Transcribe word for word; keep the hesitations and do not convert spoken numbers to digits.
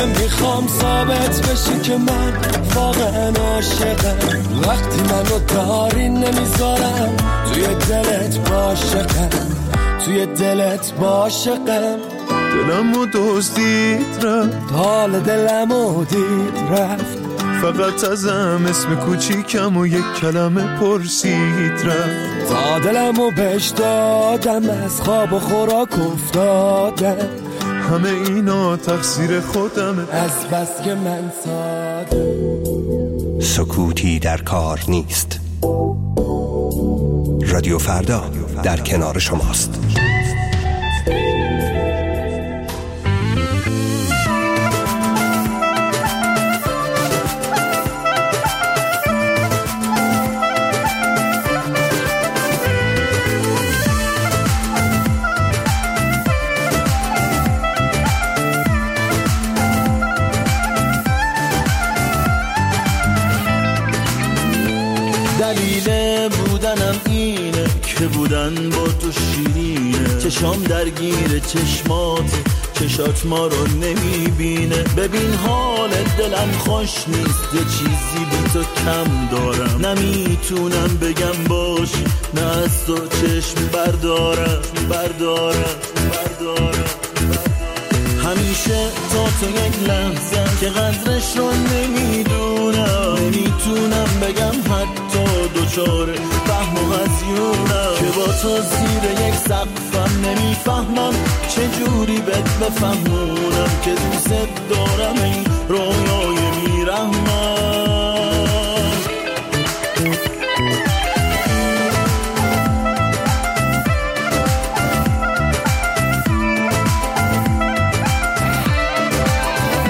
میخوام ثابت بشی که من واقعا عاشقم. وقتی منو داری نمیذارم توی دلت باشقم، توی دلت باشقم. دلمو دزدید رفت، حال دلمو دید رفت، فقط ازم اسم کوچیکم و یک کلمه پرسید رفت. تا دلمو بهش دادم از خواب و خوراک افتادم. همه اینا تقصیر خودمه، از بس که من ساده. سکوتی در کار نیست. رادیو فردا در کنار شماست. دلیل بودنم اینه که بودن با تو شیرینه. چشام درگیر چشمات، چشات ما رو نمیبینه. ببین حال دلم خوش نیست، یه چیزی بی تو کم دارم. نمیتونم بگم باش، نه از تو چشم بردارم بردارم بردارم. همیشه تا تو یک لحظه که قدرش رو نمیدونم. نمیتونم بگم حتی دوچار فهم و هزیونم، که با تو زیر یک سقفم. نمیفهمم چجوری بهت بفهمونم که دوست دارم این رویای میرم.